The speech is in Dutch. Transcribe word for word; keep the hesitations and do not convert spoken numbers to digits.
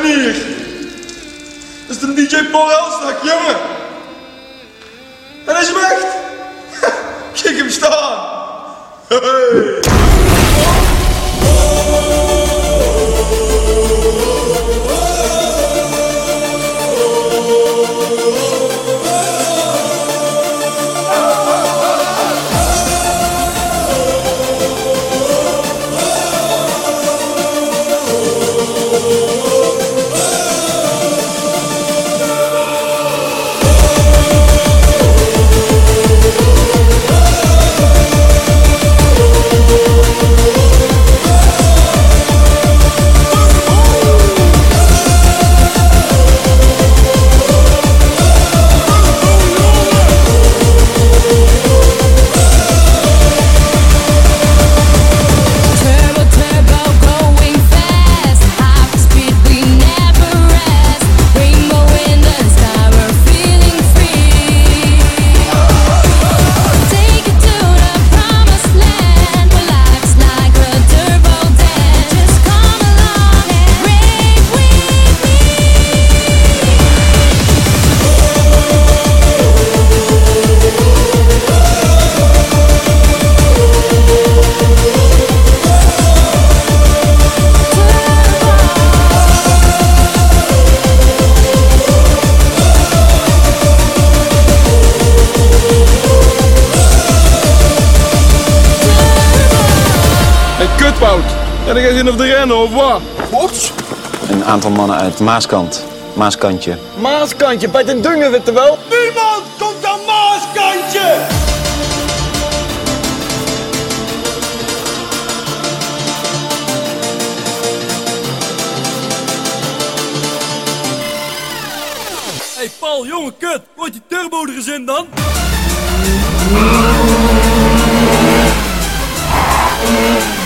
En hier. Dat is de D J Paul Elstak, jongen. En hij is hem echt. Kijk hem staan. Hey. Kutwoud. En dan ga je zin op de rennen, of wat? Wat? Een aantal mannen uit Maaskant. Maaskantje. Maaskantje, bij den Dungen, weet je wel? Niemand komt aan Maaskantje! Hey Paul, jongen, kut. Gooit die turbo er eens in dan. Mm.